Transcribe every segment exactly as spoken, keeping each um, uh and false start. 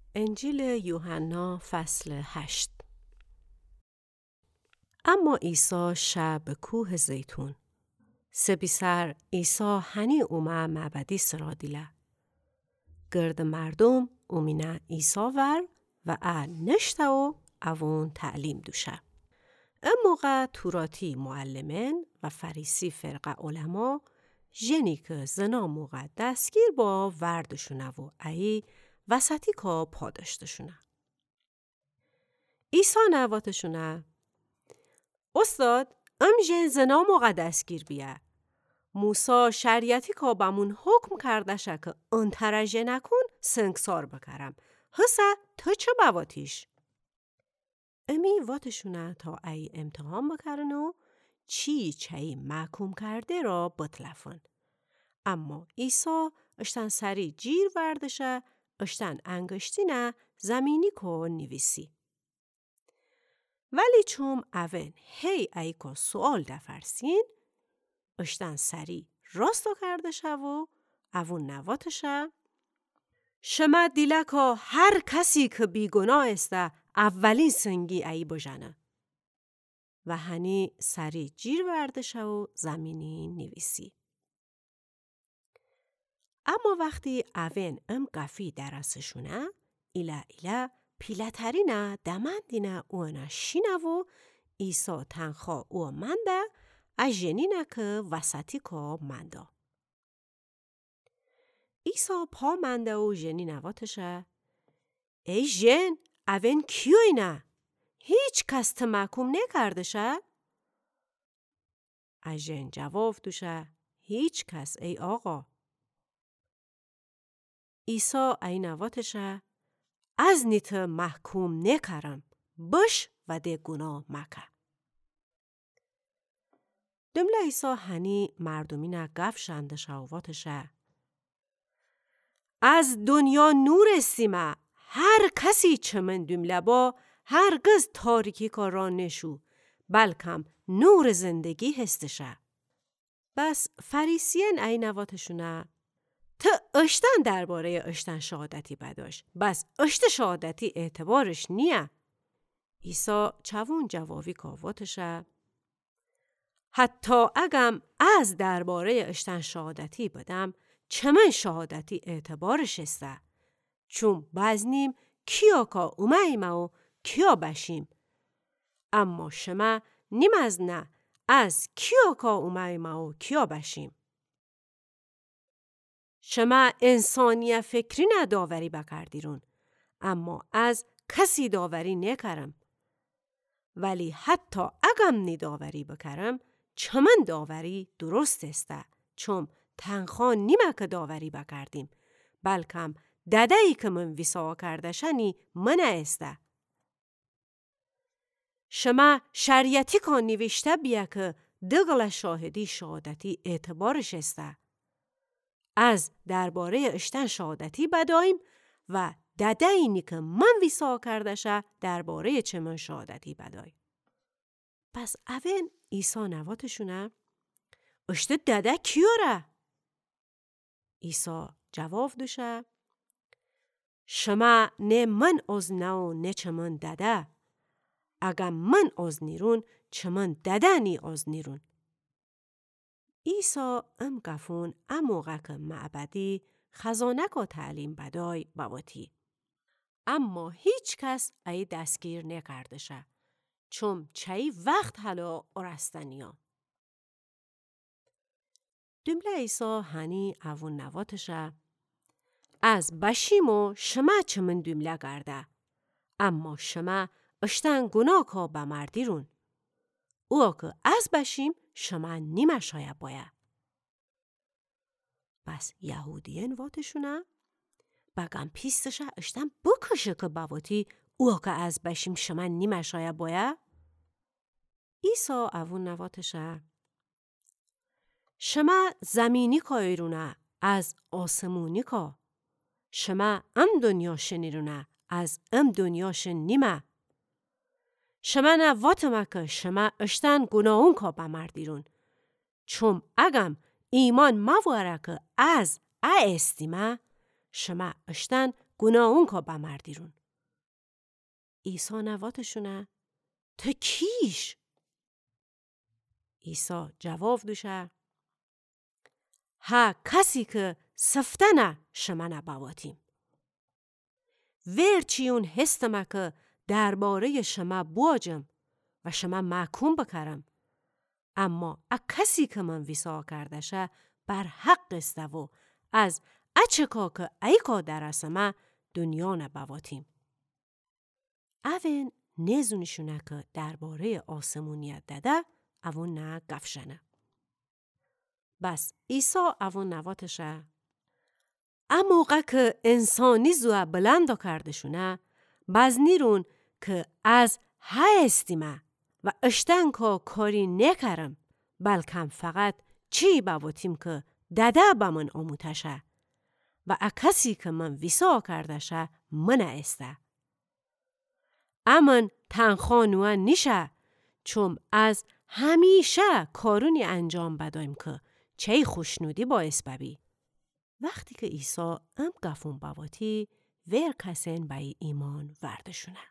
انجیل یوحنا فصل هشت. اما عیسی شب به کوه زیتون سبیسر عیسی هنی اومه معبدی سرادیله. گرد مردم اومینه عیسی ور و ا نشته و اوون تعلیم دوشه. ام موقع توراتی معلمین و فریسی فرقه علما جنی که زنا موقع دستگیر با وردشونه و ای وسطی که پاداشتشونه. عیسی نواتشونه: استاد، ام جن زنا موقع دستگیر بیه. موسی شریعتی که بامون حکم کرده شه که انترجه نکن سنگسار بکرم. حسه تو چه بواتیش؟ امی واتشونه تا ای امتحان بکرن و چی چی محکوم کرده را بطلفن. اما عیسی اشتن سری جیر وردشه، اشتن انگشتینه زمینی که نویسی. ولی چون اون هی ای که سوال دفرسین، اشتن سری راستو کرده شه و اون نواتشه: شما دیله که هر کسی که بیگناه استه اولین سنگی ای بجنه. و هنی سری جیر وردشه و زمینی نویسی. اما وقتی اون ام قفی درسشونه، ایله ایله پیلترینه دمندینه اونا شینه و عیسی تنخوا او منده از جنینه که وسطی که منده. عیسی پا منده و جنین واتشه: ای جن، اون کیوی نه؟ هیچ کس تا محکوم نکرده شه؟ از جن جواب دوشه: هیچ کس ای آقا. عیسی ای نواتشه: از نیت محکوم نکرم، بش و ده گناه مکه. دمله عیسی هنی مردمینه گف شنده شواتشه: از دنیا نور استیمه، هر کسی چه من دمله با هرگز تاریکی که را نشو، بلکم نور زندگی هستشه. بس فریسین ای نواتشونه: تا اشتن درباره اشتن شهادتی بداش، بس اشت شهادتی اعتبارش نیه. عیسی چوون جوابی کاواتشه: حتی اگم از درباره اشتن شهادتی بدم، چمن شهادتی اعتبارش استه. چون بزنیم کیا کا اومایمه و کیا بشیم. اما شما نیم از نه از کیا کا اومایمه و کیا بشیم. شما انسانی فکری نداوری بکردیرون، اما از کسی داوری نکرم. ولی حتی اگم نداوری بکرم، چمن داوری درست استه. چون تنخوا نیمه که داوری بکردیم، بلکم ددهی که من ویسا کرده شنی من استه. شما شریعتی که نوشته بیه که دگل شاهدی شهادتی اعتبارش استه. از درباره اشتن شهادتی بداییم و دده اینی که من ویسا کرده شه درباره چه من شهادتی بدای. پس اون عیسی نواتشونه: اشته دده کیوره؟ عیسی جواب دوشه: شما نه من از نو نه چه من دده. اگه من از نیرون چه من دده نی از نیرون. عیسی ام گفون ام موقع که معبدی خزانه که تعلیم بدای بواتی. اما هیچ کس ای دستگیر نکرده شه. چون چایی وقت حالا ارستنیا. دمله عیسی هنی اوون نواتشه: از بشیمو شما چه من دمله گرده. اما شما اشتن گناه که بمردیرون. او که از بشیم شما نیمه شایه باید. بس یهودیین واتشونه: بگم پیستشه اشتن بکشه که بواتی او که از بشیم شما نیمه شایه باید. عیسی اوون نواتشه: شما زمینی که ایرونه از آسمونی که. شما ام دنیا شنیرونه از ام دنیا شن نیمه. شما نواتمه که شما اشتن گناهون که بمردیرون. چون اگم ایمان مواره که از ا استیمه، شما اشتن گناهون که بمردیرون. عیسی نواتشونه تو کیش؟ عیسی جواب دوشه ها کسی که سفتنه شما نبواتیم. ورچیون هستمه که درباره شما بواجم و شما محکوم بکرم. اما ا کسی که من ویسا کردشه بر حق است و از اچکا که ایکا درسمه دنیا نبواتیم. اوین نزونشونه که درباره آسمونیت داده اوون نه گفشنه. بس عیسی اوون نواتشه اما موقع که انسانی زوه بلندا کردشونه بزنیرون که از های استیمه و اشتن که کاری نکرم بلکم فقط چی بواتیم که داده با من آموتشه و اکسی که من ویسا کردشه من استه. امن تنخانوه نیشه چون از همیشه کارونی انجام بدایم که چه خوشنودی باعث ببی. وقتی که عیسی ام گفون بواتی ور کسین بای ایمان وردشونه.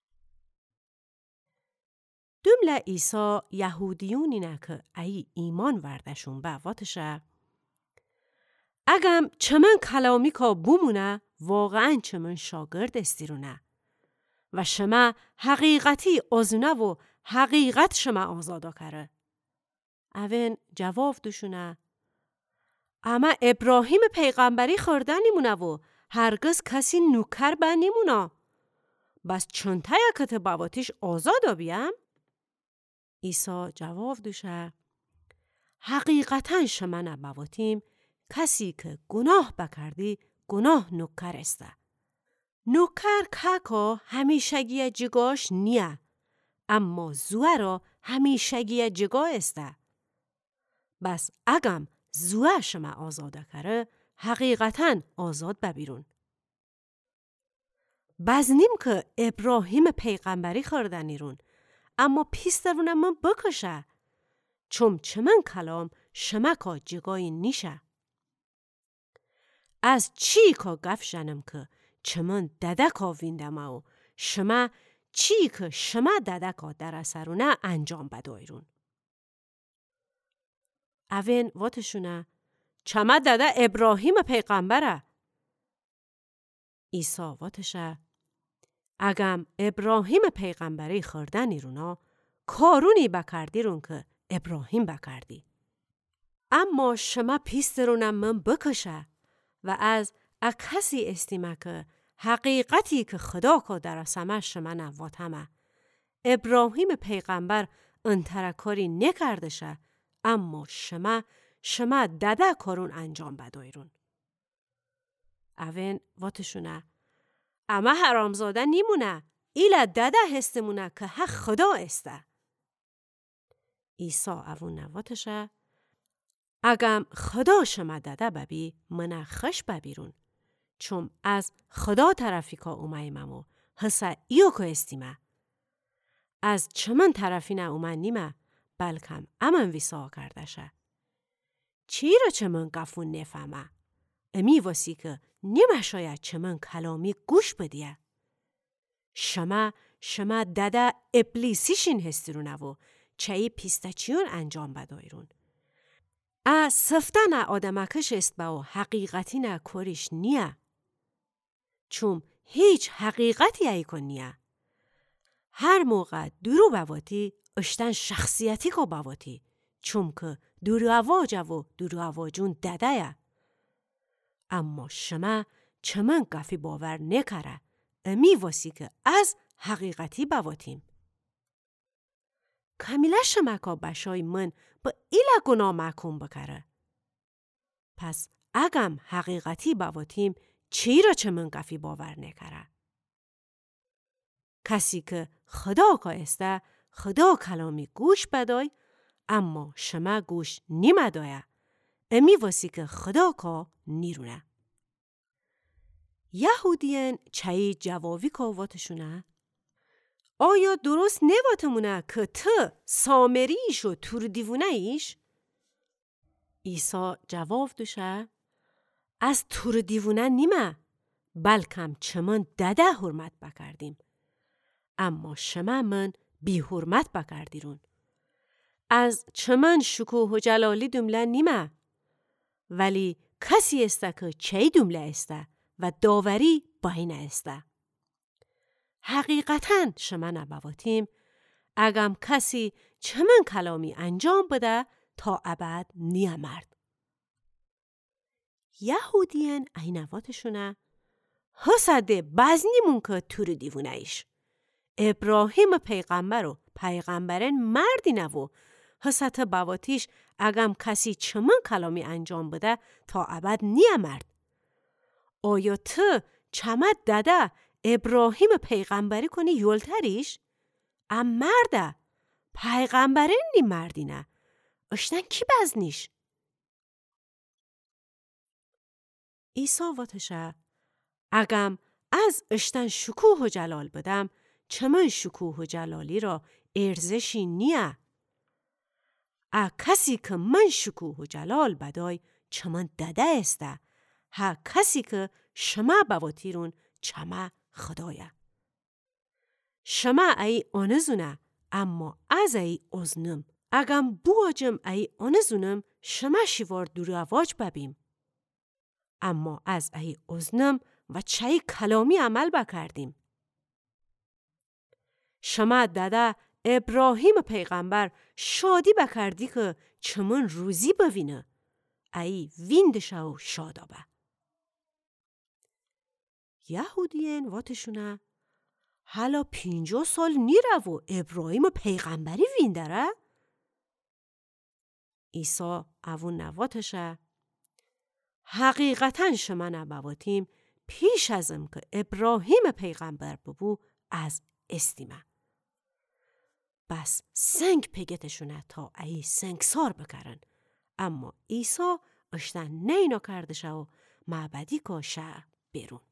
دومله عیسی یهودیونی نه که ای ایمان وردشون بواتشه اگم چمن کلامی که بومونه واقعا چمن شاگرد استیرونه و شما حقیقتی ازونه و حقیقت شما آزادا کره. اوین جواب دوشونه اما ابراهیم پیغمبری خورده نیمونه و هرگز کسی نوکر به نیمونه. بس چون تایه کت بواتیش آزادا بیم؟ عیسی جواب دوشه حقیقتا شما نبواتیم کسی که گناه بکردی گناه نوکر استه. نوکر که همیشگی جگاش نیه اما زوه را همیشگی جگا استه. بس اگم زوه شما آزاده کره حقیقتا آزاد ببیرون. بزنیم که ابراهیم پیغمبری خوردنیرون اما پیسترونه من بکشه چون چمن کلام شما که جگای نیشه. از چی که گف جنم که چمن دده که ویندمه و شما چی که شما دده که در اثرونه انجام بدایرون. اوین واتشونه چما دده ابراهیم پیغمبره. عیسی واتشه اگم ابراهیم پیغمبری خوردنی رونا کارونی بکردیرون که ابراهیم بکردی. اما شما پیسترونم من بکشه و از اکسی استیمه که حقیقتی که خدا که در سمه شما نواتمه ابراهیم پیغمبر انترکاری نکردشه اما شما شما دده کارون انجام بدایرون. اوین واتشونه اما حرامزاده نیمونه ایله دده هستمونه که حق خدا استه. عیسی اوون نواتشه اگم خدا شما دده ببی منه خش ببیرون چون از خدا طرفی که اومایمم و حسه ایو که استیمه. از چمن طرفی نه اومن نیمه بلکم امن ویسا کردشه. چی را چمن گفون نفهمه؟ امی واسی که نیمه شاید چمن کلامی گوش بدیه. شما شما داده ابلیسیشین هستیرونه و چایی پیستچیون انجام بدایرون. از سفتن آدمکش است با و حقیقتی نه کارش نیه. چون هیچ حقیقتی ایکن نیه. هر موقع درو بواتی اشتن شخصیتی که بواتی چون که درو اواجه و درو اواجون دده. اما شما چمن گفی باور نکره امی واسی که از حقیقتی بواتیم. کمیله شما که بشای من با ایله گناه محکوم بکره. پس اگم حقیقتی بواتیم چی را چمن گفی باور نکره؟ کسی که خدا که استه خدا کلامی گوش بدای اما شما گوش نیمدایه امی واسی که خدا که نیرونه. یهودیان چایی جوابی که واتشونه آیا درست نواتمونه که تو سامریش و تور دیوونه ایش؟ عیسی جواب دوشه از تور دیوونه نیمه بلکم چمن دده حرمت بکردیم. اما شما من بی حرمت بکردیرون. از چمن شکوه و جلالی دمله نیمه. ولی کسی است که چی دمله است و داوری باینه است. حقیقتاً شما نبواتیم اگم کسی چمن کلامی انجام بده تا ابد نیا مرد. یهودیان اینواتشونه حسده بزنیمون که تور دیوونه ایش. ابراهیم پیغمبر و پیغمبرین مردی نوو حسد بواتیش اگم کسی چمن کلامی انجام بده تا ابد نیا مرد. آیا تو چمت داده ابراهیم پیغمبری کنی یولتریش؟ ام مرده پیغمبرین نی مردی نه اشتن کی بزنیش؟ عیسی واتشه اگم از اشتن شکوه و جلال بدم چمن شکوه و جلالی را ارزشی نیه. ا کسی که من شکوه و جلال بدای چمن دده است. ها کسی که شما بواتیرون چما خدایه. شما ای آنزونه اما از ای ازنم. اگم بواجم ای آنزونم شما شیوار دور آواج ببیم. اما از ای ازنم و چای کلامی عمل بکردیم. شما داده ابراهیم پیغمبر شادی بکردی که چمن روزی بوینه. ای ویندشه و شادابه. یهودیان واتشونه حالا پینجا سال نیره و ابراهیم پیغمبری ویندره؟ عیسی اوون نواتشه حقیقتاً شما نبواتیم پیش ازم که ابراهیم پیغمبر ببو از استیمه. بس سنگ پگتشونه تا ای سنگسار بکرن. اما عیسی اشتن نینا کردشه و معبدی کاشه بیرون.